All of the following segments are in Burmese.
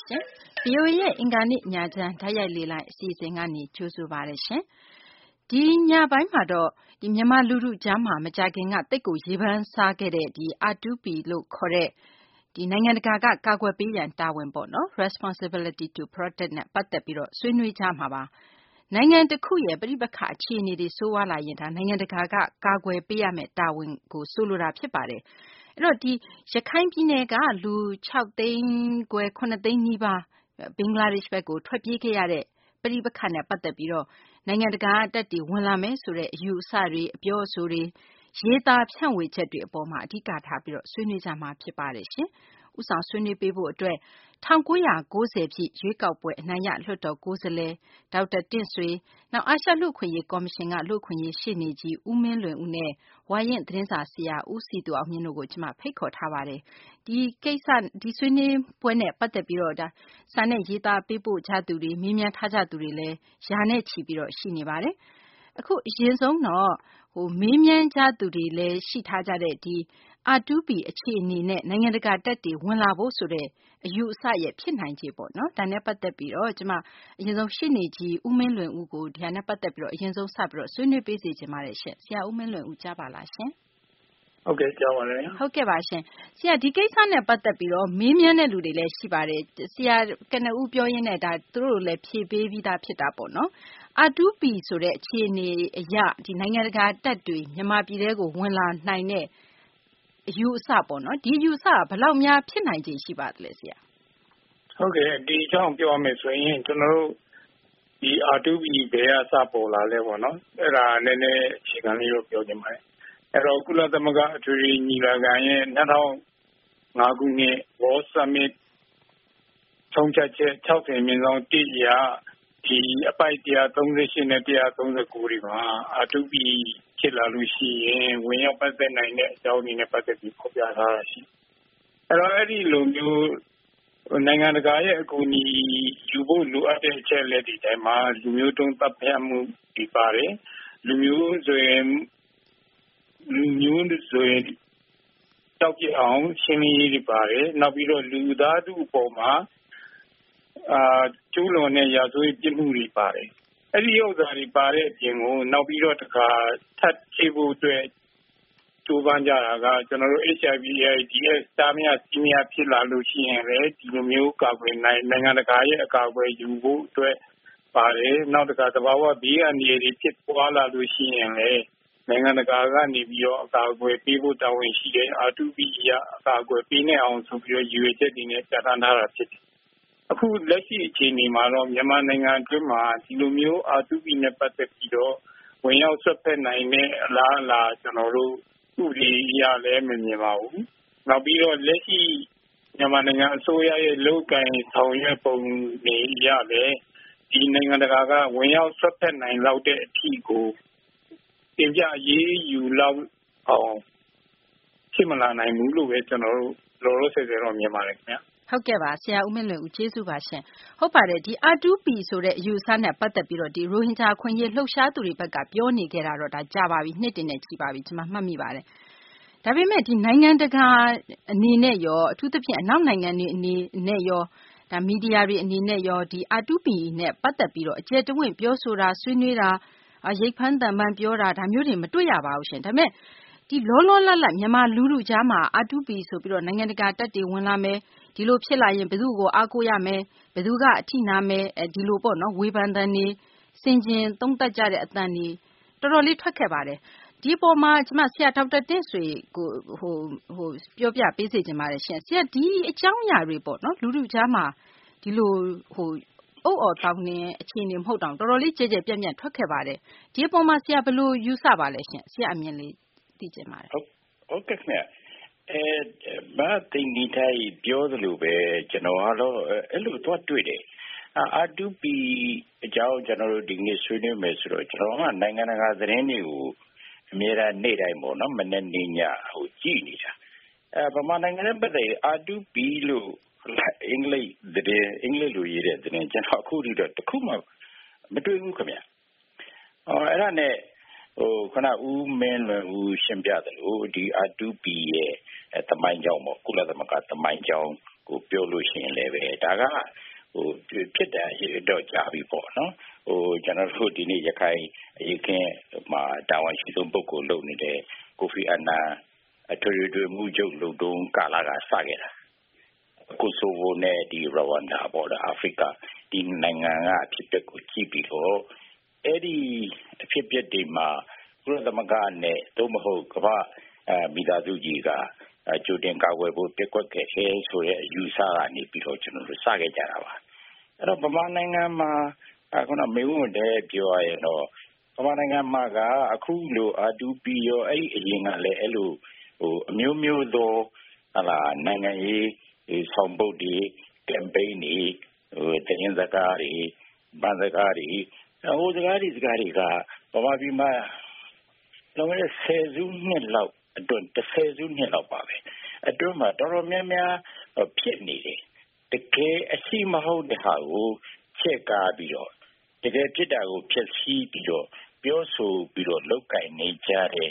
ရှင်။ VOA ရဲ့အင်္ဂါနေ့ညချမ်းဓာတ်ရိုက်လေလိုင်းအစီအစဉ်ကနေကြိုဆိုပါရရှင်။ဒီညပိုင်းမှာတော့မြန်မာလူထုကြားမှာမကြာခင်ကသိပ်ကိုရေပန်းစားခဲ့တဲ့R2P လို့ခေါ်တဲ့နိုင်ငံတကာကကာကွယ်ပေးရန်တာဝန်ပေါ့နော် Responsibility to Protect နဲ့ပတ်သက်ပြီးတော့ဆွေးနွေးကြမှာပါ။နိုင်ငံတစ်ခုရဲ့ပဋိပက္ခအခြေအနေတွေဆိုးဝါးလာရင်ဒါနိုင်ငံတကာကကာကွယ်ပေးရမယ့်တာဝန်ကိုဆိုလိုတာဖြစ်ပါတယ်။အဲ့တော့ရခိုင်ပြည်နယ်ကလူ6သိန်းခွဲ9သိန်းနီးပါးဘင်္ဂလားဒေ့ရှ်ဘက်ကိုထွက်ပြေးခဲ့ရတဲ့ပဋိပက္ခနဲ့ပတ်သက်ပြီးတော့နိုင်ငံတကာတပ်တွေဝင်လာမယ်ဆိုတဲ့အယူအဆတွေအပြောအဆိုတွေရေးသားဖြန့်ဝေချက်တွေအပေါ်မှာအဓိကထားပြီးတော့ဆွေးနွေးကြမှာဖြစ်ပါတယ်ရှင်။ဥဆောင်ဆွေးနွေးပေးဖို့အတွက်1990ပြည့်ရွေးကောက်ပွဲအနိုင်ရလွှတ်တော်ကိုယ်စားလှယ်ဒေါက်တာတင့်ဆွေနောက်အာရှလူ့အခွင့်အရေးကော်မရှင်ကလူ့အခွင့်အရေးရှေ့နေကြီးဦးမင်းလွင်ဦးနဲ့ဝါရင့်သတင်းစာဆရာဦးစည်သူအောင်မြင့်တို့ကိုကျွန်မဖိတ်ခေါ်ထားပါတယ်။ဒီဆွေးနွေးပွဲနဲ့ပတ်သက်ပြီးတော့စာနဲ့ရေးသားပေးပို့ကြသူတွေမေးမြန်းထားကြသူတွေလည်းရာနဲ့ချီပြီးတော့ရှိနေပါတယ်။အခုအရင်ဆုံးတော့မေးမြန်းကြသူတွေလည်းရှိထားကြတဲ့R2P အခြေအနေနဲ့နိုင်ငံတကာတပ်တွေဝင်လာဖို့ဆိုတဲ့အယူအဆရဲ့ဖြစ်နိုင်ခြေပေါ့နော်ဒါနဲ့ပတ်သက်ပြီးတော့ကျွန်မအရင်ဆုံးရှေ့နေကြီးဦးမင်းလွင်ဦးကိုဒါနဲ့ပတ်သက်ပြီးတော့အရင်ဆုံးစပြီးတော့ဆွေးနွေးပေးစီချင်ပါတယ်ရှင်ဆရာဦးမင်းလွင်ဦးကြားပါလားရှင်ဟုတ်ကဲ့ကြားပါတယ်ဟုတ်ကဲ့ပါရှင်ဆရာဒီကိစ္စနဲ့ပတ်သက်ပြီးတော့မေးမြန်းတဲ့လူတွေလည်းရှိပါတယ်ဆရာကနဦးပြောရင်းနဲ့ဒါသူတို့လည်းဖြေပေးပြီးသားဖြစ်တာပေါ့နော်R2P ဆိုတဲ့အခြေအနေအရဒီနိုင်ငံတကာတပ်တွေမြန်မာပြည်ထဲကိုဝင်လာနိုင်တဲ့အယူအဆပေါ့နော်ဒီယူအဆကဘယ်လောက်များဖြစ်နိုင်ခြေရှိပါသလဲဆရာဟုတ်ကဲ့ဒီအကြောင်းပြောရမယ်ဆိုရင်ကျွန်တော်တို့ဒီ R2P ဘယ်ကစပေါ်လာလဲပေါ့နော်အဲ့ဒါနည်းနည်းအခြေခံလေးတော့ပြောချင်ပါတယ်အဲ့တော့ကုလသမဂ္ဂအထွေထွေညီလာခံရဲ့2005ခုနှစ် World Summit ဆုံးဖြတ်ချက်60/1ရာဒီအပိုက်138နဲ့139တွေမှာ R2P ဖြစ်လာလို့ရှိရင်ဝင်ရောက်ပတ်သက်နိုင်တဲ့အကြောင်းတွေနဲ့ပတ်သက်ပြီးဖော်ပြထားတာရှိအဲ့တော့အဲ့ဒီလိုမျိုးနိုင်ငံတကာရဲ့အကူအညီယူဖို့လိုအပ်တဲ့အချက်အလက်တွေတိုင်းမှာလူမျိုးတုံးတပ်ဖြတ်မှုတွေပါတယ်လူမျိုးဆိုရင်တောက်ပြအောင်ရှင်းလင်းရေးတွေပါတယ်နောက်ပြီးတော့လူသားထုအပေါ်မှာကျူးလွန်တဲ့ရာဇဝတ်ပြစ်မှုတွေပါတယ်အဲ့ဒီဥစ္စာတွေပါတဲ့အပြင်ကိုနောက်ပြီးတော့တခါထပ်ဖြည့်ဖို့အတွက်ကြိုးပမ်းကြတာကကျွန်တော်တို့ HIV/AIDS တားမြစ်စီးမြဖြစ်လာလို့ရှိရင်လည်းဒီလိုမျိုးကာကွယ်နိုင်ငံတကာရဲ့အကာအကွယ်ယူဖို့အတွက်ပါတယ်နောက်တခါသဘာဝဘေးအန္တရာယ်တွေဖြစ်ပွားလာလို့ရှိရင်လည်းနိုင်ငံတကာကနေပြီးတော့အကာအကွယ်ပေးဖို့တာဝန်ရှိတဲ့ R2P ရအကာအကွယ်ပေးနေအောင်ဆိုပြီးတော့ရည်ရွယ်ချက်တွေနဲ့ပြဋ္ဌာန်းထားတာဖြစ်တယ်အခုလက်ရှိအခြေအနေမှာတော့မြန်မာနိုင်ငံအတွင်းမှာဒီလိုမျိုး R2P နဲ့ပတ်သက်ပြီးတော့ဝင်ရောက်ဆွတ်ဖက်နိုင်တဲ့အလားအလာကျွန်တော်တို့ဥပဒေအရလည်းမမြင်ပါဘူး။နောက်ပြီးတော့လက်ရှိမြန်မာနိုင်ငံအစိုးရရဲ့လုပ်ကိုင်ဆောင်ရွက်ပုံတွေအရလည်းဒီနိုင်ငံတကာကဝင်ရောက်ဆွတ်ဖက်နိုင်လောက်တဲ့အထီးကိုတင်ပြရေးယူလောက်အောင်ဖြစ်မလာနိုင်ဘူးလို့ပဲကျွန်တော်တို့လောလောဆယ်တော့မြင်ပါတယ်ခင်ဗျာ။ဟုတ်ကဲ့ပါဆရာဦးမင်းလွင်ဦးကျေးဇူးပါရှင်ဟုတ်ပါတယ်ဒီ R2P ဆိုတဲ့အယူအဆနဲ့ပတ်သက်ပြီးတော့ဒီရိုဟင်ဂျာခွင့်ရေးလှုပ်ရှားသူတွေဘက်ကပြောနေကြတာတော့ဒါကြာပါပြီနှစ်တင်နဲ့ကြီးပါပြီကျွန်မမှတ်မိပါတယ်ဒါပေမဲ့ဒီနိုင်ငံတကာအနေနဲ့ရောအထူးသဖြင့်အနောက်နိုင်ငံတွေအနေနဲ့ရောဒါမီဒီယာတွေအနေနဲ့ရောဒီ R2P နဲ့ပတ်သက်ပြီးတော့အကျယ်တဝင့်ပြောဆိုတာဆွေးနွေးတာရိတ်ဖမ်းတန်ပန်းပြောတာဒါမျိုးတွေမတွေ့ရပါဘူးရှင်ဒါပေမဲ့ဒီလောလောလတ်လတ်မြန်မာလူထုကြားမှာ R2P ဆိုပြီးတော့နိုင်ငံတကာတပ်တွေဝင်လာမယ်ဒီလိုဖြစ်လာရင်ဘယ်သူ့ကိုအားကိုးရမယ်ဘယ်သူကအထိနာမယ်ဒီလိုပေါ့နော်ဝေဖန်တန်တွေစင်ကျင်သုံးသပ်ကြတဲ့အတန်တွေတော်တော်လေးထွက်ခဲ့ပါတယ်ဒီအပေါ်မှာကျွန်မဆရာဒေါက်တာတင့်ဆွေကိုပြောပြပေးစေချင်ပါတယ်ရှင်ဆရာဒီအကြောင်းအရာတွေပေါ့နော်လူထုကြားမှာဒီလိုအုတ်အော်တောင်းနေအခြေအနေမဟုတ်တောင်တော်တော်လေးကြဲကြဲပြန့်ပြန့်ထွက်ခဲ့ပါတယ်ဒီအပေါ်မှာဆရာဘယ်လိုယူဆပါလဲရှင်ဆရာအမြင်လေးသိချင်ပါတယ်ဟုတ်ကဲ့ခင်ဗျဘာသိနေတိုင်းပြောသလိုပဲကျွန်တော်ကတော့အဲ့လိုတော့တွေ့တယ်R2P အကြောင်းကျွန်တော်တို့ဒီနေ့ဆွေးနွေးမယ်ဆိုတော့ကျွန်တော်ကနိုင်ငံတကာသတင်းတွေကိုအများအားနေ့တိုင်းပေါ့နော်မနေ့နေ့ညကြည့်နေတာဗမာနိုင်ငံနဲ့ပတ်သက် R2P လို့အင်္ဂလိပ်လိုရေးတဲ့သတင်းကျွန်တော်အခုထိတော့တခုမှမတွေ့ဘူးခင်ဗျအဲ့ဒါနဲ့ခဏဦးမင်းလွင်ဦးရှင်းပြတယ်လို့ဒီ R2P ရဲ့သမိုင်းကြောင်းပေါ့ကုလသမဂ္ဂသမိုင်းကြောင်းကိုပြောလို့ရှိရင်လည်းပဲဒါကဖြစ်တယ်တော့ကြာပြီပေါ့နော်ကျွန်တော်တို့ဒီနေ့ရခိုင်အရေးခင်းမှာတာဝန်ရှိဆုံးပုဂ္ဂိုလ်လုပ်နေတဲ့ကိုဖီအာနန်အထွေထွေမှုချုပ်လုံတုံးကာလာကစခဲ့တာကိုဆိုဗိုနဲ့ဒီရဝမ်ဒါပေါ်အာဖရိကဒီနိုင်ငံကအဖြစ်အပျက်ကိုကြည့်ပြီးတော့အဲ့ဒီအဖြစ်အပျက်တွေမှာကုလသမဂ္ဂနဲ့သို့မဟုတ်ကမ္ဘာမိသားစုကြီးကကြိုတင်ကာကွယ်ဖို့ပြက်ကွက်ခဲ့ဆိုတဲ့အယူဆကနေပြီးတော့ကျွန်တော်တို့စခဲ့ကြတာပါအဲ့တော့ဗမာနိုင်ငံမှာခုနမေဝန်တဲ့ပြောရရင်တော့ဗမာနိုင်ငံမှာကအခုလိုR2Pရောအဲ့ဒီအရင်ကလည်းအဲ့လိုအမျိုးမျိုးသောနိုင်ငံရေးဆောင်ပုဒ်တွေကမ်ပိန်းတွေတင်းစကားတွေဗန်စကားတွေစကားတွေကဗမာပြည်မှာလုံးဝ10 စုနှစ်လောက်အတွင်း10 စုနှစ်လောက်ပါပဲအတွင်းမှာတော်တော်များများဖြစ်နေတယ်တကယ်အရှိမဟုတ်တဲ့ဟာကိုချက်ကားပြီးတော့တကယ်ဖြစ်တာကိုဖျက်ဆီးပြီးတော့ပြောဆိုပြီးတော့လောက်ကင်နေကြ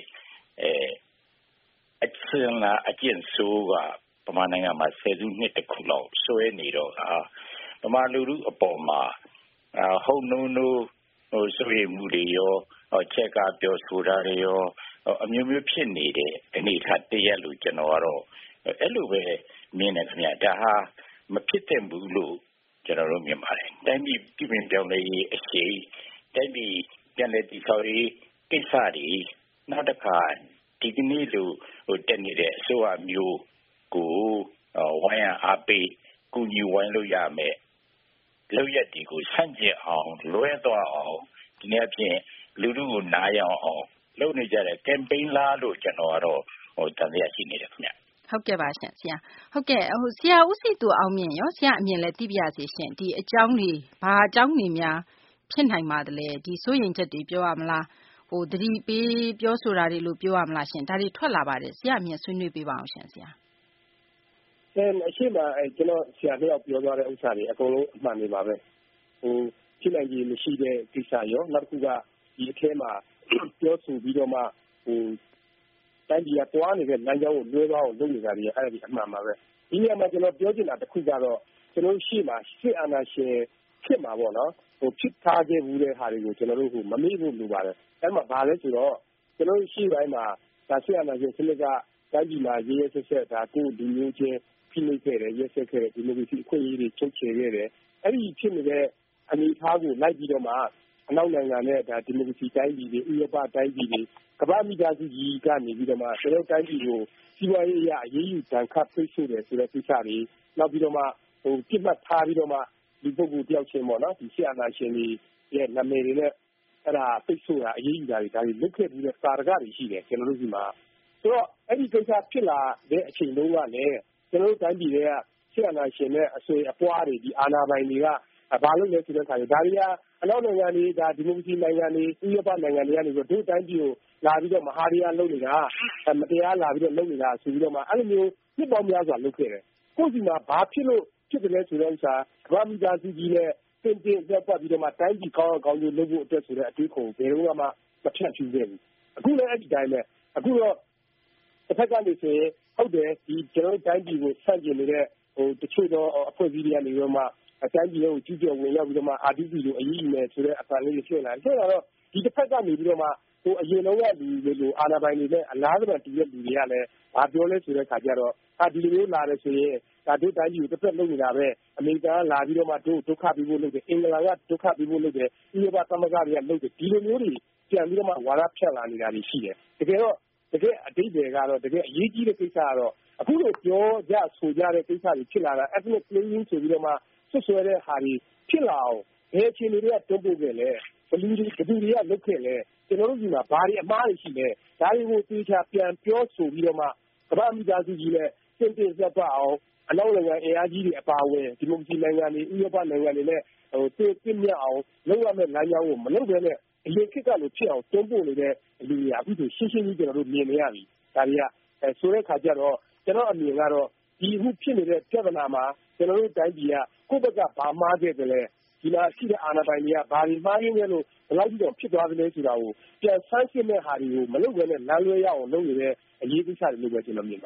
တဲ့အချင်းလားအကျင့်ဆိုးကဗမာနိုင်ငံမှာ10 စုနှစ်တခုလောက်ဆွဲနေတော့ဗမာလူထုအပေါ်မှာဟုတ်နိုးဆိုရမှုတွေရောချက်ကားပြောဆိုတာတွေရောအမျိုးမျိုးဖြစ်နေတဲ့အနေအထားတရက်လို့ကျွန်တော်ကတော့အဲ့လိုပဲမြင်နေခင်ဗျဒါဟာမဖြစ်သင့်ဘူးလို့ကျွန်တော်တို့မြင်ပါတယ်တိုင်းပြည်ပြည်ပြောင်းလဲရေးအရှိန်တိုင်းပြည်ပြန်လည်တည်ဆောက်ရေးကိစ္စတွေနောက်တစ်ခါဒီကနေ့လိုတက်နေတဲ့အစိုးရမျိုးကိုဝိုင်းရန်အားပေးကူညီဝိုင်းလို့ရမယ်လောက်ရက်ဒီကိုဆန့်ကျင်အောင်လွဲသွားအောင်ဒီနေ့အပြင်လူထုကိုနားရအောင်လုပ်နေကြတဲ့ campaign လားလို့ကျွန်တော်ကတော့တန်တရားရှိနေတယ်ခင်ဗျဟုတ်ကဲ့ပါရှင်ဆရာဟုတ်ကဲ့ဆရာဦးစီသူအောင်မြင့်ရောဆရာအမြင်လည်းသိပြရစီရှင်ဒီအကြောင်းတွေဘာအကြောင်းတွေများဖြစ်နိုင်ပါသလဲဒီစိုးရိမ်ချက်တွေပြောရမလားသတိပေးပြောဆိုတာတွေလို့ပြောရမလားရှင်ဒါတွေထွက်လာပါတယ်ဆရာအမြင်ဆွေးနွေးပေးပါအောင်ရှင်ဆရာအရှိမကျွန်တော်ဆရာတယောက်ပြောသွားတဲ့ဥစ္စာတွေအကုန်လုံးအမှန်တွေပါပဲဖြစ်နိုင်ကြီးမရှိတဲ့ကိစ္စရောနောက်တစ်ခုကဒီအထဲမှာပြောဆိုပြီးတော့မှတိုင်းပြည်ကတွားနေတဲ့လမ်းကြောင်းကိုလွဲသွားအောင်လုပ်နေတာတွေအဲ့ဒီအမှန်ပါပဲဒီနေရာမှာကျွန်တော်ပြောချင်တာတစ်ခုကတော့ကျွန်တော်ရှိမှာစစ်အာဏာရှင်ဖြစ်မှာပေါ့နော်ဖြစ်ထားခဲ့ဘူးတဲ့ဟာတွေကိုကျွန်တော်တို့မမေ့ဖို့လိုပါတယ်အဲ့မှာဘာလဲဆိုတော့ကျွန်တော်ရှိတိုင်းမှာဒါစစ်အာဏာရှင်စနစ်ကတိုင်းပြည်မှာရေးရဆက်ဆက်ဒါကိုဒီမျိုးချင်းဖိနှိပ်ခဲ့တယ်ရက်ဆက်ခဲ့တယ်ဒီမိုကရေစီအခွင့်အရေးတွေချုပ်ချယ်ခဲ့တယ်အဲ့ဒီဖြစ်နေတဲ့အနေအထားကိုလိုက်ပြီးတော့မှအနောက်နိုင်ငံနဲ့ဒါဒီမိုကရေစီတိုင်းပြည်တွေဥရောပတိုင်းပြည်တွေကမ္ဘာမိသားစုကြီးကနေပြီးတော့မှကျွန်တော်တိုင်းပြည်ကိုစီးပွားရေးအရအရေးယူဒဏ်ခတ်ပိတ်ဆို့တယ်ဆိုတဲ့ကိစ္စတွေနောက်ပြီးတော့မှပြစ်မှတ်ထားပြီးတော့မှဒီပုဂ္ဂိုလ်တယောက်ချင်းပေါ့နော်ဒီဆရာနာရှင်တွေရဲ့နာမည်တွေနဲ့အဲ့ဒါပိတ်ဆို့တာအရေးယူတာတွေဒါတွေလုပ်ခဲ့ပြီးတဲ့စာရကတွေရှိတယ်ကျွန်တော်တို့ဒီမှာဆိုတော့အဲ့ဒီကိစ္စဖြစ်လာတဲ့အချိန်တုန်းကလည်းကျွန်တော်တို့တိုင်းပြည်တွေကဆရာနာရှင်နဲ့အဆွေအပွားတွေဒီအာဏာပိုင်တွေကဘာလို့လဲဆိုတဲ့အခါကျဒါတွေကအနောက်နိုင်ငံတွေဒါဒီမိုကရေစီနိုင်ငံတွေဥရောပနိုင်ငံတွေကနေပြီးတို့တိုင်းပြည်ကိုလာပြီးတော့မဟာရီယာလုပ်နေတာမတရားလာပြီးတော့လုပ်နေတာဆိုပြီးတော့မှအဲ့လိုမျိုးနှစ်ပေါင်းများစွာလုပ်ခဲ့တယ်ကိုယ့်စီမှာဘာဖြစ်လို့ဖြစ်တယ်လဲဆိုတဲ့ဥစ္စာကမ္ဘာမိသားစုကြီးနဲ့တင်သက်ပတ်ပြီးတော့မှတိုင်းပြည်ကောင်းအောင်လုပ်ဖို့အတွက်ဆိုတဲ့အတွေးခေါ်ဘယ်တော့မှမဖြတ်ချူခဲ့ဘူးအခုလည်းအဲ့ဒီတိုင်းပဲအခုတော့တစ်ဖက်ကနေဆိုရင်ဟုတ်တယ်ဒီကျွန်တော်တိုင်းပြည်ကိုဆန့်ကျင်နေတဲ့တချို့သောအဖွဲ့အစည်းတွေကနေပြီးတော့မှအတိုင်းပြည်ကိုကျူးကျော်ဝင်ရောက်ပြီးတော့မှ R2P ကိုအရေးယူမယ်ဆိုတဲ့အပန်လေးတွေဖြစ်လာတယ်ဆိုတော့ဒီတစ်ဖက်ကနေပြီးတော့မှအရင်တော့ကလူတွေလိုအာဏာပိုင်တွေနဲ့အလားတူတူတဲ့လူတွေကလည်းဘာပြောလဲဆိုတဲ့ခါကျတော့ဒီလိုမျိုးလာတယ်ဆိုရင်ဒါတို့တိုင်းပြည်ကိုတစ်ဖက်လုပ်နေတာပဲအမေရိကန်ကလာပြီးတော့မှတို့ဒုက္ခပေးဖို့လုပ်တယ်အင်္ဂလန်ကဒုက္ခပေးဖို့လုပ်တယ်ဥရောပသမဂ္ဂတွေကလုပ်တယ်ဒီလိုမျိုးတွေပြန်ပြီးတော့မှဝါဒဖြန့်လာနေတာတွေရှိတယ်တကယ်တော့တကယ်အတိတ်တွေကတော့တကယ်အရေးကြီးတဲ့ကိစ္စကတော့အခုလိုပြောကြဆိုကြတဲ့ကိစ္စတွေဖြစ်လာတာ ethnic cleansing ဆိုပြီးတော့မှဆွဆွဲတဲ့ဟာတွေဖြစ်လာအောင်ဘယ်အခြေအနေတွေကတွန်းပို့ခဲ့လဲဘယ်သူတွေကလုပ်ခဲ့လဲကျွန်တော်တို့ဒီမှာဘာတွေအမှားတွေရှိလဲဒါတွေကိုသေချာပြန်ပြောဆိုပြီးတော့မှကမ္ဘာမိသားစုကြီးနဲ့သင်တင်ဆက်ပတ်အောင်အနောက်နိုင်ငံအင်အားကြီးတွေအပါအဝင်ဒီမိုကရေစီနိုင်ငံတွေဥရောပနိုင်ငံတွေနဲ့သိမြတ်အောင်လုပ်ရမယ့်လမ်းကြောင်းကိုမလုပ်ဘဲနဲ့အရင်ခေတ်ကလိုဖြစ်အောင်တွန်းပို့နေတဲ့လူတွေအခုဆိုရှင်းရှင်းကြီးကျွန်တော်တို့မြင်နေရပြီဒါတွေကဆိုတဲ့ခါကျတော့ကျွန်တော်အမြင်ကတော့ဒီအခုဖြစ်နေတဲ့ပြဿနာမှာကျွန်တော်တို့တိုင်းပြည်ကကိုယ့်ဘက်ကဘာမှားခဲ့တယ်လဲဒီမှာရှိတဲ့အာဏာပိုင်တွေကဘာတွေမှားရင်းလဲလို့ဘယ်လောက်ကြီးတော့ဖြစ်သွားတယ်လဲဆိုတာကိုပြန်ဆန်းစစ်တဲ့ဟာတွေကိုမလုပ်ဘဲနဲ့လမ်းလွဲရအောင်လုပ်နေတဲ့အရေးကိစ္စတွေလို့ပဲကျွန်တော်မြင်ပါတယ်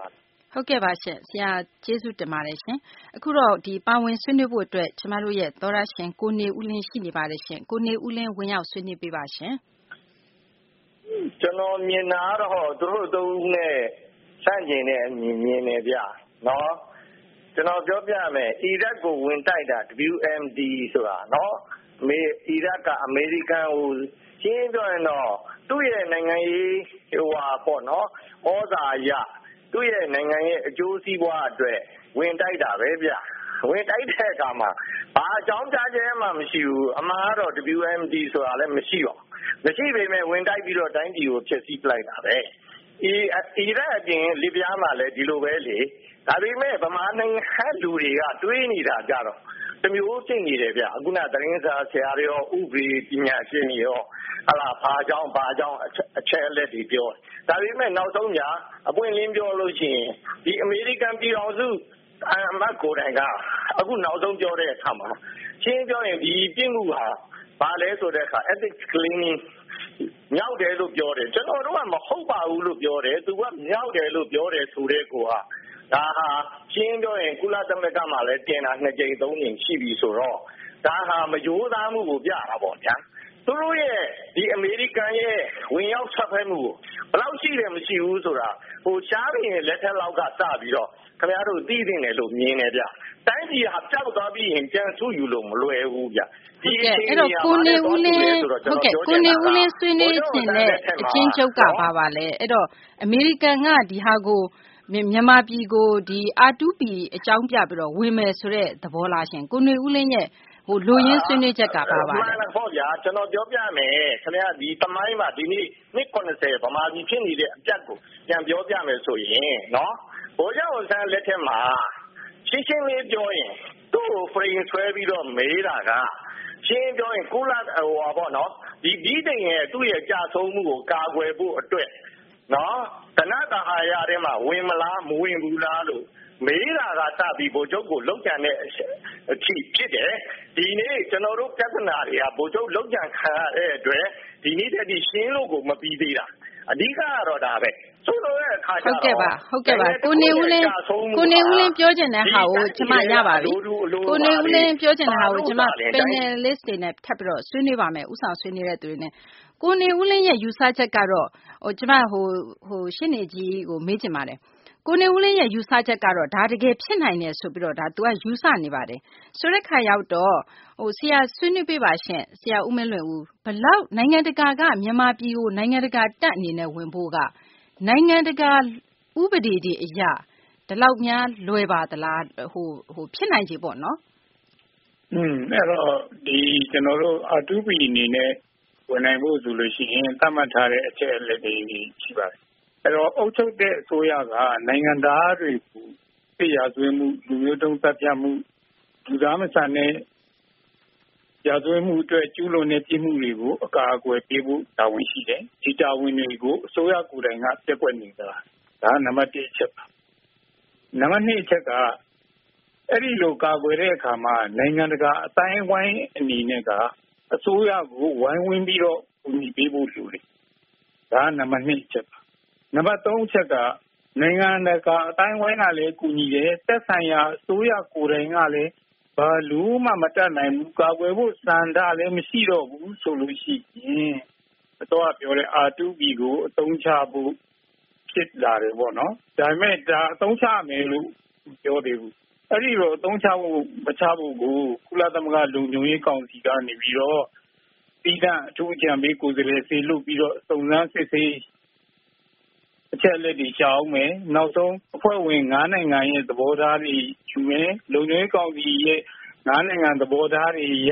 ဟုတ်ကဲ့ပါရှင်ဆရာကျေးဇူးတင်ပါတယ်ရှင်အခုတော့ဒီပါဝင်ဆွေးနွေးဖို့အတွက်ကျမတို့ရဲ့သောရရှင်ကိုနေဦးလင်းရှိနေပါတယ်ရှင်ကိုနေဦးလင်းဝင်ရောက်ဆွေးနွေးပေးပါရှင်ကျွန်တော်မြင်တာတော့သူတို့သုံးနဲ့စန့်ကျင်တဲ့အမြင်နေဗျနော်ကျွန်တော်ပြောပြမယ်အီရတ်ကိုဝင်တိုက်တာ WMD ဆိုတာနော်အီရတ်ကအမေရိကန်ကိုရှင်းပြောရင်တော့သူ့ရဲ့နိုင်ငံရေးပေါ့နော်ဩဇာရသူ့ရဲ့နိုင်ငံရဲ့အကျိုးစီးပွားအတွက်ဝင်တိုက်တာပဲဗျဝင်တိုက်တဲ့အခါမှာဘာအကြောင်းကြားချက်မှမရှိဘူးအမှားတော့ WMD ဆိုတာလည်းမရှိပါဘူးမရှိပေမဲ့ဝင်တိုက်ပြီးတော့တိုင်းပြည်ကိုဖျက်ဆီးပလိုက်တာပဲအီရတ်အပြင်လီဗျားမှာလည်းဒီလိုပဲလေဒါပေမဲ့ဗမာနိုင်ငံလူတွေကတွေးနေတာကြတော့တမျိုးဖြစ်နေတယ်ဗျအခုနသတင်းစာဆရာတွေရောဥပဒေပညာရှင်တွေရောဟလာဘာကြောင့်အချက်အလက်တွေပြောဒါပေမဲ့နောက်ဆုံးညာအပွင့်လင်းပြောလို့ရှိရင်ဒီအမေရိကန်ပြည်ထောင်စုအမတ်ကိုယ်တိုင်ကအခုနောက်ဆုံးပြောတဲ့အခါမှာရှင်းပြောရင်ဒီပြစ်မှုဟာဘာလဲဆိုတဲ့အခါ ethics cleaning မြောက်တယ်လို့ပြောတယ်ကျွန်တော်တို့ကမဟုတ်ပါဘူးလို့ပြောတယ်သူကမြောက်တယ်လို့ပြောတယ်ဆိုတဲ့ကိုကဒါဟာရှင်းပြောရင်ကုလသမဂ္ဂမှာလည်းတင်တာ2ကြိမ်3ကြိမ်ရှိပြီဆိုတော့ဒါဟာမယိုးသားမှုကိုပြတာပေါ့ဗျာသူတို့ရဲ့ဒီအမေရိကန်ရဲ့ဝင်ရောက်ဆက်ဖက်မှုဘယ်လောက်ရှိတယ်မရှိဘူးဆိုတာရှားပြင်လက်ထက်လောက်ကစပြီးတော့ခင်ဗျားတို့သိသိနေလို့မြင်နေဗျတိုင်းပြည်ဟာကြောက်သွားပြီးရင်ပြန်ဆူယူလို့မလွယ်ဘူးဗျဒီအဲ့တော့ကိုနေဦးလင်းဟုတ်ကဲ့ကိုနေဦးလင်းဆွေးနွေးခြင်းနဲ့အချင်းချုပ်ကပါလေအဲ့တော့အမေရိကန်ကဒီဟာကိုမြန်မာပြည်ကိုဒီ R2P အကြောင်းပြပြီးတော့ဝင်မယ်ဆိုတဲ့သဘောလားရှင်ကိုနေဦးလင်းရဲ့လူရင်းဆွေးနွေးချက်ကပါပါလေဟုတ်ဗျာကျွန်တော်ပြောပြမယ်ခင်ဗျာဒီတမိုင်းမှာဒီနေ့နှစ်90ဗမာပြည်ဖြစ်နေတဲ့အပြတ်ကိုပြန်ပြောပြမယ်ဆိုရင်နော်ဘိုးကျောင်းဆန်းလက်ထက်မှာရှင်းရှင်းလေးပြောရင်သူ့ကိုဖရင်ဆွဲပြီးတော့မေးတာကရှင်းပြောရင်ကုလပေါ့နော်ဒီပြီးတဲ့ရဲ့သူ့ရဲ့ကြာဆုံးမှုကိုကာကွယ်ဖို့အတွက်နော်တနတဟာရထဲမှာဝင်မလားမဝင်ဘူးလားလို့မေးတာကစပြီးဗိုလ်ချုပ်ကိုလောက်ကြံတဲ့အထိဖြစ်တယ်ဒီနေ့ကျွန်တော်တို့ပြဿနာတွေကဗိုလ်ချုပ်လောက်ကြံခံရတဲ့အတွက်ဒီနေ့တည်းရှင်းလို့ကိုမပြီးသေးတာအဓိကကတော့ဒါပဲဆိုတော့အခါကျတော့ဟုတ်ကဲ့ပါကိုနေဦးလင်းပြောချင်တဲ့ဟာကိုကျွန်မရပါပြီကိုနေဦးလင်းပြောချင်တဲ့ဟာကိုကျွန်မ panelist တွေနဲ့ထပ်ပြီးတော့ဆွေးနွေးပါမယ်ဥဆောင်ဆွေးနွေးတဲ့သူတွေနဲ့ကိုနေဦးလင်းရဲ့ယူဆချက်ကတော့ကျွန်မရှင်းနေကြီးကိုမေးချင်ပါတယ်ကိုနေဦးလင်းရဲ့ယူဆချက်ကတော့ဒါတကယ်ဖြစ်နိုင်တယ်ဆိုပြီးတော့ဒါသူကယူဆနေပါတယ်ဆိုတဲ့ခါရောက်တော့ဆရာဆွေးနွေးပေးပါရှင့်ဆရာဦးမင်းလွင်ဦးဘလောက်နိုင်ငံတကာကမြန်မာပြည်ကိုနိုင်ငံတကာတက်အနေနဲ့ဝင်ဖို့ကနိုင်ငံတကာဥပဒေတွေအရဒီလောက်များလွယ်ပါသလားဖြစ်နိုင်ခြေပေါ့နော်အဲ့တော့ဒီကျွန်တော်တို့ R2P အနေနဲ့ဝင်နိုင်ဖို့ဆိုလို့ရှိရင်သတ်မှတ်ထားတဲ့အချက်အလက်တွေရှိပါတယ်အဲ့တော့အုပ်ချုပ်တဲ့အစိုးရကနိုင်ငံသားတွေကိုပြည်ရာဇဝတ်မှုလူမျိုးတုံးတပ်ဖြတ်မှုလူသားမဆန်တဲ့ရာဇဝတ်မှုအတွက်ကျူးလွန်တဲ့ပြစ်မှုတွေကိုအကာအကွယ်ပေးဖို့တာဝန်ရှိတယ်ဒီတာဝန်တွေကိုအစိုးရကိုယ်တိုင်ကပြည့်ွက်နေတာဒါနံပါတ်1အချက်ပါနံပါတ်2အချက်ကအဲ့ဒီလိုကာကွယ်တဲ့အခါမှာနိုင်ငံတကာအတိုင်းဝိုင်းအနေနဲ့ကအစိုးရကိုဝိုင်းဝန်းပြီးတော့ကူညီပေးဖို့လိုတယ်ဒါနံပါတ်2အချက်ပါနံပါတ်3အချက်ကနိုင်ငံတကာအတိုင်းဝိုင်းကလည်းကူညီတယ်သက်ဆိုင်ရာအစိုးရကိုယ်တိုင်ကလည်းဘာလို့မှမတတ်နိုင်ဘူးကာကွယ်ဖို့စံတာလည်းမရှိတော့ဘူးဆိုလို့ရှိရင်တော့ပြောတဲ့ R2P ကိုအသုံးချဖို့ဖြစ်လာတယ်ပေါ့နော်ဒါပေမဲ့ဒါအသုံးချမယ်လို့ပြောတယ်ဘူးအဲ့ဒီတော့အသုံးချဖို့မချဖို့ကိုကုလသမဂ္ဂလုံခြုံရေးကောင်စီကနေပြီးတော့ပြည်ထောင်အထူးအကြံပေးကိုယ်စားလှယ်ဆေလွတ်ပြီးတော့စုံစမ်းစစ်ဆေးအချက်အလက်တွေရှာအောင်မယ်နောက်ဆုံးအဖွဲ့ဝင်9နိုင်ငံရဲ့သဘောထားတွေယူမယ်လုံခြုံရေးကောင်စီရဲ့9နိုင်ငံသဘောထားတွေအရ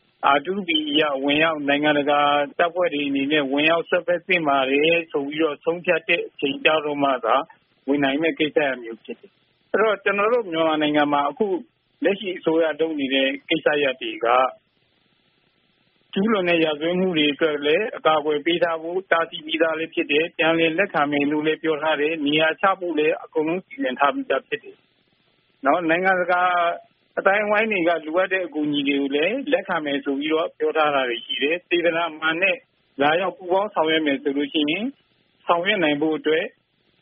R2P ရဝင်ရောက်နိုင်ငံတကာတပ်ဖွဲ့တွေအနေနဲ့ဝင်ရောက်ဆက်ဖက်သင့်ပါတယ်ဆိုပြီးတော့ဆုံးဖြတ်တဲ့အချိန်ကြတော့မှသာဝင်နိုင်မဲ့ကိစ္စမျိုးဖြစ်တယ်အဲ့တော့ကျွန်တော်တို့မြန်မာနိုင်ငံမှာအခုလက်ရှိအစိုးရတုံးနေတဲ့ကိစ္စရပ်တွေကကျူးလွန်တဲ့ရာဇဝတ်မှုတွေအတွက်လည်းအကာအကွယ်ပေးထားဖို့တာစီပြီးသားလည်းဖြစ်တယ်ပြန်လည်လက်ခံမယ်လို့လည်းပြောထားတယ်နေရာချဖို့လည်းအကုန်လုံးစီစဉ်ထားပြီးသားဖြစ်တယ်နော်နိုင်ငံတကာအတိုင်းဝိုင်းတွေကလိုအပ်တဲ့အကူအညီတွေကိုလည်းလက်ခံမယ်ဆိုပြီးတော့ပြောထားတာတွေရှိတယ်သေဒနာမှန်နဲ့လာရောက်ပူးပေါင်းဆောင်ရွက်မယ်ဆိုလို့ရှိရင်ဆောင်ရွက်နိုင်ဖို့အတွက်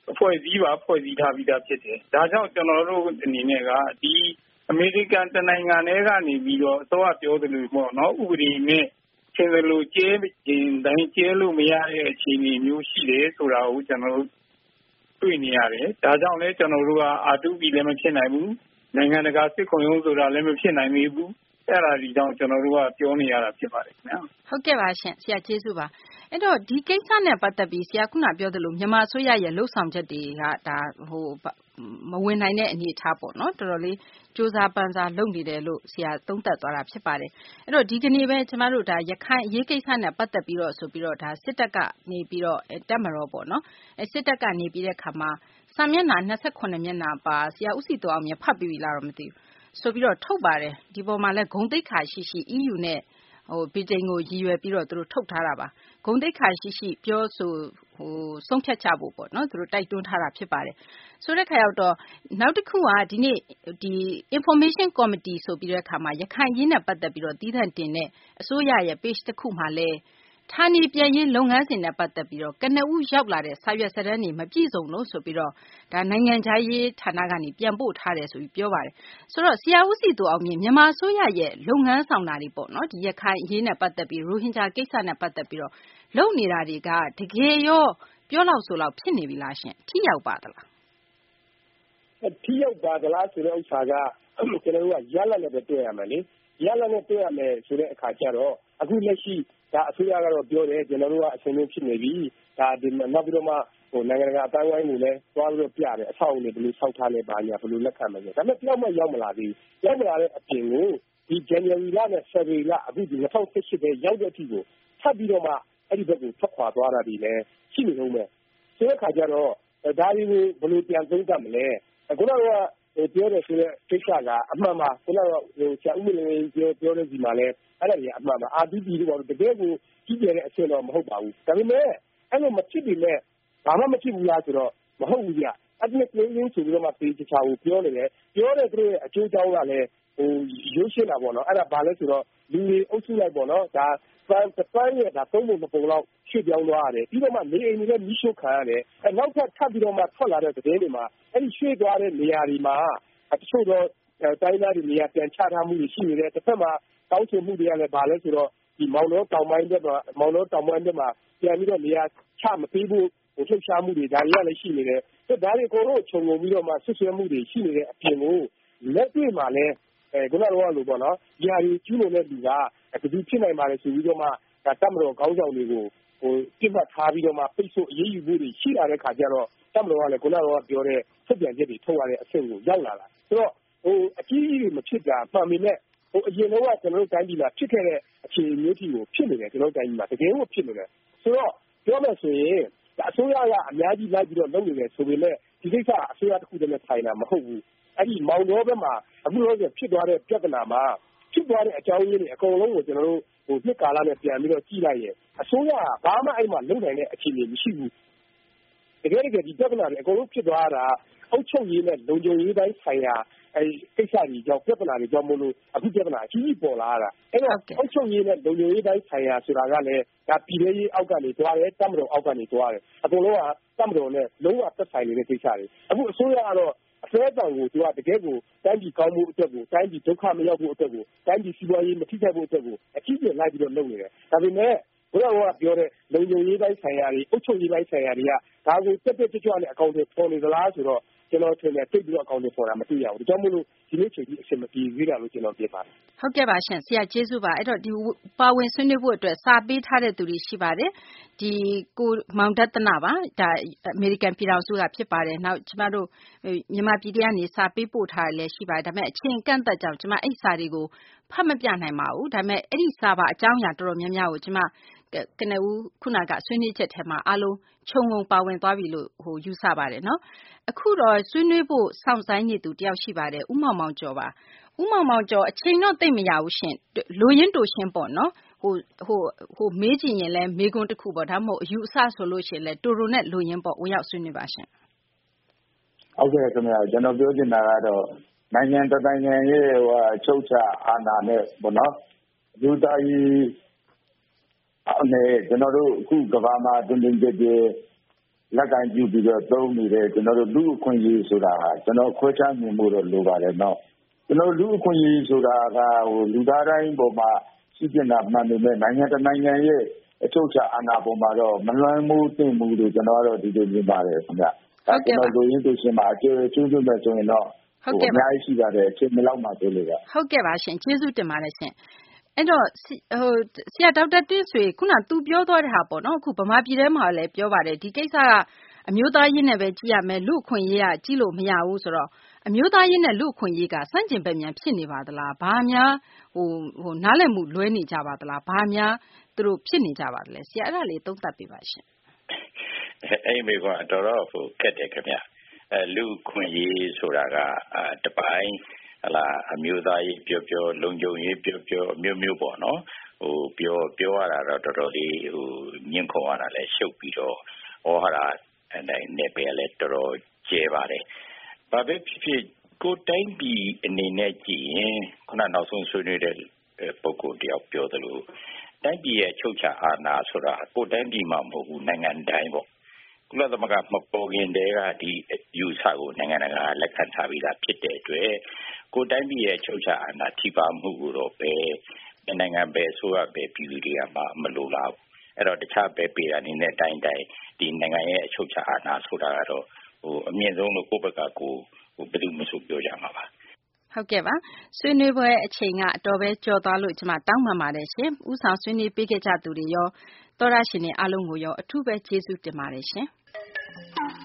ဖွဲ့စည်းထားပြီးသားဖြစ်တယ်ဒါကြောင့်ကျွန်တော်တို့အနေနဲ့ကဒီအမေရိကန်တနိုင်ငံတည်းကနေပြီးတော့အစောကပြောသလိုပေါ့နော်ဥပဒေနဲ့သင်တယ်လို့ကျဲတိုင်းကျဲလို့မရတဲ့အခြေအနေမျိုးရှိတယ်ဆိုတာကိုကျွန်တော်တို့တွေ့နေရတယ်ဒါကြောင့်လည်းကျွန်တော်တို့က R2P လည်းမဖြစ်နိုင်ဘူးနိုင်ငံတကာစစ်ခုံရုံးဆိုတာလည်းမဖြစ်နိုင်သေးဘူးအဲ့ဒါဒီကြောင့်ကျွန်တော်တို့ကပြောနေရတာဖြစ်ပါတယ်ခင်ဗျာဟုတ်ကဲ့ပါရှင်ဆရာကျေးဇူးပါအဲ့တော့ဒီကိစ္စနဲ့ပတ်သက်ပြီးဆရာခုနပြောသလိုမြန်မာအစိုးရရဲ့လှုပ်ဆောင်ချက်တွေကဒါမဝင်နိုင်တဲ့အနေအထားပေါ့နော်တော်တော်လေးစ조사ပန်းစားလုပ်နေတယ်လို့ဆရာသုံးသပ်သွားတာဖြစ်ပါတယ်အဲ့တော့ဒီကနေ့ပဲကျမတို့ဒါရခိုင်အရေးကိစ္စနဲ့ပတ်သက်ပြီးတော့ဆိုပြီးတော့ဒါစစ်တပ်ကနေပြီးတော့တပ်မတော်ပေါ့နော်စစ်တပ်ကနေပြီးတဲ့ခါမှာစာမျက်နှာ28မျက်နှာပါဆရာဦးစီတော်အောင်မြဖတ်ပြီးလားတော့မသိဘူးဆိုပြီးတော့ထုတ်ပါတယ်ဒီပေါ်မှာလဲဂုံတိတ်ခါရှိရှိ EU နဲ့ဗြိတိန်ကိုရည်ရွယ်ပြီးတော့သူတို့ထုတ်ထားတာပါဂုံတိတ်ခါရှိရှိပြောဆိုဆုံးဖြတ်ကြဖို့ပေါ့နော်သူတို့တိုက်တွန်းထားတာဖြစ်ပါတယ်ဆိုတဲ့ခါရောက်တော့နောက်တစ်ခုကဒီနေ့ဒီ information committee ဆိုပြီးတဲ့အခါမှာရခိုင်ရင်းနဲ့ပတ်သက်ပြီးတော့တည်ထန်တင်တဲ့အစိုးရရဲ့ page တစ်ခုမှာလဲဌာနေပြန်ရေးလုပ်ငန်းစဉ်နဲ့ပတ်သက်ပြီးတော့ကနဦးရောက်လာတဲ့စာရွက်စာတမ်းတွေမပြည့်စုံလို့ဆိုပြီးတော့ဒါနိုင်ငံခြားရေးဌာနကနေပြန်ပို့ထားတယ်ဆိုပြီးပြောပါတယ်ဆိုတော့ဆရာဦးစီသူအောင်မြင့်မြန်မာအစိုးရရဲ့လုပ်ငန်းဆောင်တာတွေပေါ့နော်ဒီရခိုင်အရေးနဲ့ပတ်သက်ပြီးရိုဟင်ဂျာကိစ္စနဲ့ပတ်သက်ပြီးတော့လုပ်နေတာတွေကတကယ်ရောပြောလောက်ဆိုလောက်ဖြစ်နေပြီလားရှင်ထိရောက်ပါသလားထိရောက်ပါသလားဆိုတဲ့ဥစ္စာကကျွန်တော်တို့ကရလနဲ့ပဲတွေ့ရမယ်လေရလနဲ့တွေ့ရမယ်ဆိုတဲ့အခါကျတော့အခုလက်ရှိဒါအစိုးရကတော့ပြောတယ်ကျွန်တော်တို့ကအဆင်သင့်ဖြစ်နေပြီဒါဒီနောက်ပြီးတော့မှနိုင်ငံတကာအတိုင်းဝိုင်းကိုလည်းသွားပြီးတော့ပြတယ်အဆောက်အဦတွေဘယ်လိုဆောက်ထားလဲဘာညာဘယ်လိုလက်ခံမလဲဒါပေမဲ့ပြောင်းမရောက်မလာသေးဘူးရောက်မလာတဲ့အပြင်ကိုဒီ January လနဲ့ February လအခုဒီ2018ပဲရောက်တဲ့အထိကိုထပ်ပြီးတော့မှအဲ့ဒီဘက်ကိုထွက်ခွာသွားတာဒီလည်းရှိနေလို့ပဲဆိုတဲ့အခါကျတော့ဒါတွေကိုဘယ်လိုပြန်သုံးသပ်မလဲခုနကပြောတယ်ဆိုတဲ့ကိစ္စကအမှန်ပါခုနကဆရာဦးမင်းလေးပြောတဲ့ဒီမှာလဲအဲ့ဒါကြီးအမှန်ပါ RDP တို့တကယ်ကိုကြီးကျယ်တဲ့အဆင့်တော့မဟုတ်ပါဘူးဒါပေမဲ့အဲ့လိုမဖြစ်ပြီမဲ့ဘာမှမဖြစ်ဘူးလားဆိုတော့မဟုတ်ဘူးကြာအဲ့ဒီကိန်းဆိုပြီးတော့မှပေးချချာကိုပြောနေတယ်ပြောတဲ့သူရဲ့အကျိုးကြောင့်ကလည်းရုပ်ရှင်းတာပေါ့နော်အဲ့ဒါဘာလဲဆိုတော့လူတွေအုပ်စုလိုက်ပေါ့နော်ဒါပန်းရဲ့ဒါသုံးပုံနှစ်ပုံလောက်ရွှေ့ပြောင်းသွားရတယ်ပြီးတော့မှနေအိမ်တွေလည်းမီးရှို့ခံရတယ်နောက်ထပ်ပြီးတော့မှထွက်လာတဲ့သတင်းတွေမှာအဲ့ဒီရွှေ့သွားတဲ့နေရာတွေမှာတချို့တော့တိုင်းသားတွေနေရာပြန်ချထားမှုရှိနေတယ်တစ်ဖက်မှာတောင်းဆိုမှုတွေကလည်းဘာလဲဆိုတော့ဒီမောင်တော်တောင်ပိုင်းဘက်မှာပြန်ပြီးတော့နေရာချမပေးဖို့လှုပ်ရှားမှုတွေဒါတွေကလည်းရှိနေတယ်ဒါတွေအကုန်လုံးခြုံငုံပြီးတော့မှဆွဆွဲမှုတွေရှိနေတဲ့အပြင်ကိုလက်တွေ့မှာလည်းခုနကတော့လို့ပေါ့နော်ဒီဟာကြီးကျူးလွန်တဲ့လူကဘယ်သူဖြစ်နိုင်ပါလဲဆိုပြီးတော့မှဒါတတ်မတော်ခေါင်းဆောင်တွေကိုပြစ်မှတ်ထားပြီးတော့မှပိတ်ဆို့အရေးယူမှုတွေရှိလာတဲ့ခါကျတော့တတ်မတော်ကလည်းခုနကတော့ပြောတဲ့ထုတ်ပြန်ချက်တွေထုတ်ရတဲ့အဆင့်ကိုရောက်လာတာဆိုတော့အကြီးကြီးတွေမဖြစ်တာမှန်ပေမဲ့အရင်တော့ကျွန်တော်တို့တိုင်းပြည်မှာဖြစ်ခဲ့တဲ့အခြေအနေမျိုးကြီးကိုဖြစ်နေတယ်ကျွန်တော်တို့တိုင်းပြည်မှာတကယ်ကိုဖြစ်နေတယ်ဆိုတော့ပြောမယ်ဆိုရင်အစိုးရကအများကြီးလိုက်ပြီးတော့လုပ်နေတယ်ဆိုပေမဲ့ဒီကိစ္စအစိုးရတစ်ခုတည်းနဲ့ထိုင်တာမဟုတ်ဘူးအဲ့ဒီမောင်တော်ဘက်မှာအခုလို့ဖြစ်သွားတဲ့ပြဿနာမှာဖြစ်သွားတဲ့အကြောင်းရင်းတွေအကုန်လုံးကိုကျွန်တော်တို့နှစ်ကာလနဲ့ပြန်ပြီးတော့ကြည့်လိုက်ရင်အစိုးရကဘာမှအဲ့မှာလုပ်နိုင်တဲ့အခြေအနေမရှိဘူးတကယ်ဒီပြဿနာတွေအကုန်လုံးဖြစ်သွားတာအုပ်ချုပ်ရေးနဲ့လုံခြုံရေးတိုင်းဆိုင်ရာကိစ္စတွေကြောင့်ပြဿနာတွေကြောင့်မလို့အခုပြဿနာအကြီးကြီးပေါ်လာတာအဲ့တော့အုပ်ချုပ်ရေးနဲ့လုံခြုံရေးတိုင်းဆိုင်ရာဆိုတာကလည်းဒါပြည်ထောင်ရေးအောက်ကနေတွားတယ်တပ်မတော်အောက်ကနေတွားတယ်အကုန်လုံးကတပ်မတော်နဲ့လုံးဝသက်ဆိုင်နေတဲ့ကိစ္စတွေအခုအစိုးရကတော့အစွဲတောင်ကိုသူကတကယ်ကိုတိုင်းပြည်ကောင်းမှုအတွက်ကိုတိုင်းပြည်ဒုက္ခမရောက်ဖို့အတွက်ကိုတိုင်းပြည်စီးပွားရေးမထိခိုက်ဖို့အတွက်ကိုအကြီးကျယ်လိုက်ပြီးတော့လုပ်နေတယ်ဒါပေမဲ့ဘုရားကပြောတဲ့လုံခြုံရေးတိုင်းဆိုင်ရာတွေအုပ်ချုပ်ရေးတိုင်းဆိုင်ရာတွေကဒါကိုတက်ကြွနဲ့အကောင့်တွေပေါ်နေသလားဆိုတော့ကျွန်တော်ထင်တယ်တိတ်ပြီးတော့အကောင့်တွေပေါ်တာမတွေ့ရဘူးဒါကြောင့်မို့လို့ဒီနေ့ချိန်ကြီးအဆင်မပြေသေးတာလို့ကျွန်တော်ပြောပါတယ်ဟုတ်ကဲ့ပါရှင်ဆရာကျေးဇူးပါအဲ့တော့ဒီပါဝင်ဆွေးနွေးဖို့အတွက်စာပေးထားတဲ့သူတွေရှိပါတယ်ဒီကိုမောင်ဒသနာပါဒါအမေရိကန်ပြည်ထောင်စုကဖြစ်ပါတယ်နောက်ကျမတို့မြန်မာပြည်ကနေစာပေးပို့ထားတယ်လည်းရှိပါတယ်ဒါပေမဲ့အချိန်ကန့်သက်ကြောင့်ကျမအဲ့စာတွေကိုဖတ်မပြနိုင်ပါဘူးဒါပေမဲ့အဲ့ဒီစာပါအကြောင်းအရာတော်တော်များများကိုကျမကနဦးခုနကဆွေးနွေးချက်ထဲမှာအားလုံးခြုံငုံပါဝင်သွားပြီလို့ယူဆပါတယ်နော်အခုတော့ဆွေးနွေးဖို့စောင့်ဆိုင်နေသူတယောက်ရှိပါတယ်ဦးမောင်မောင်ကျော်ပါဦးမောင်မောင်ကျော်အချိန်တော့သိမ့်မရဘူးရှင်လိုရင်းတူရှင်းပေါ့နော်ဟိုမေးကြည့်ရင်လည်းမေးခွန်းတစ်ခုပေါ့ဒါမှမဟုတ်အယူအဆဆိုလို့ရှိရင်လည်းတူတူနဲ့လိုရင်းပေါ့ဝင်ရောက်ဆွေးနွေးပါရှင်ဟုတ်ကဲ့ခင်ဗျာကျွန်တော်ပြောချင်တာကတော့နိုင်ငံတနိုင်ငံရဲ့ချုပ်ချအာဏာနဲ့ပေါ့နော်လူသားကြီးအဲ့ကျွန်တော်တို့အခုကမ္ဘာမှာတွင်တွင်ကြဲကြဲလက်ကန်ပြုပြီးတော့သုံးနေတဲ့ကျွန်တော်တို့လူအခွင့်အရေးဆိုတာကျွန်တော်ခွဲခြားမြင်မှုတော့လိုပါတယ်နော်ကျွန်တော်လူအခွင့်အရေးဆိုတာကလူသားတိုင်းပေါ်မှာရှိကျင်တာမှန်ပေမဲ့နိုင်ငံတစ်နိုင်ငံရဲ့အချုပ်အခြာအာဏာပေါ်မှာတော့မလွှမ်းမိုးသင့်ဘူးလို့ကျွန်တော်ကတော့ဒီလိုမြင်ပါတယ်ခင်ဗျာဟုတ်ကဲ့ပါကျွန်တော်လူရင်းသူရှင်မှာအကျိုးကျွမ်းမဲ့ဆိုရင်တော့ဟုတ်ကဲ့ပါအများကြီးရှိပါတယ်အချိန်မလောက်မှဆိုလို့ကဟုတ်ကဲ့ပါရှင်ကျေးဇူးတင်ပါတယ်ရှင်အဲ့တော့ဆရာဒေါက်တာတင့်ဆွေခုနသူပြောသွားတဲ့ဟာပေါ့နော်အခုဗမာပြည်ထဲမှာလည်းပြောပါတယ်ဒီကိစ္စကအမျိုးသားရေးနဲ့ပဲကြည့်ရမယ်လူအခွင့်အရေးကကြည့်လို့မရဘူးဆိုတော့အမျိုးသားရေးနဲ့လူအခွင့်အရေးကစန့်ကျင်ဘက်များဖြစ်နေပါသလားဘာများနားလည်မှုလွဲနေကြပါသလားဘာများသူတို့ဖြစ်နေကြပါသလဲဆရာအဲ့ဒါလေးသုံးသပ်ပေးပါရှင်အဲ့မေကအတော်တော့ခက်တယ်ခင်ဗျလူခွင့်ရေးဆိုတာကတပိုင်းဟလာအမျိုးသားရေးပြောလုံခြုံရေးပြောမျိုးပေါ့နော်ပြောရတာတော့တော်တော်လေးညှင်းခုန်ရတာလဲရှုပ်ပြီးတော့ဟောဟာနေပဲလဲတော်တော်ကျဲပါတယ်ဘာပဲဖြစ်ဖြစ်ကိုတိုင်းပြည်အနေနဲ့ကြည့်ရင်ခုနနောက်ဆုံးဆွေးနွေးတဲ့ပုဂ္ဂိုလ်တယောက်ပြောသလိုတိုင်းပြည်ရဲ့ချုပ်ချာအာဏာဆိုတာကိုတိုင်းပြည်မှာမဟုတ်ဘူးနိုင်ငံတိုင်းပေါ့ကုလသမဂ္ဂမပေါ်ခင်တည်းကဒီယူဆကိုနိုင်ငံတကာလက်ခံထားပြီးသားဖြစ်တဲ့အတွက်ကိုတိုင်းပြည်ရဲ့ချုပ်ချာအာဏာထိပါမှုကိုတော့ပဲနိုင်ငံပဲဆိုရပဲပြည်သူတွေကမှမလိုလားဘူးအဲ့တော့တခြားပဲပြည်အနေနဲ့တိုင်းဒီနိုင်ငံရဲ့အချုပ်ချာအာဏာဆိုတာကတော့အမြင့်ဆုံးလို့ကိုယ့်ဘက်ကကိုဘယ်သူမှမဆိုပြောကြမှာပါဟုတ်ကဲ့ပါဆွေးနွေးပွဲအချိန်ကအတော်ပဲကြော်သွားလို့ကျွန်မတောင်းပန်ပါတယ်ရှင်ဥဆောင်ဆွေးနွေးပေးခဲ့ကြသူတွေရောသောရရှင်တွေအားလုံးကိုရောအထူးပဲကျေးဇူးတင်ပါတယ်ရှင်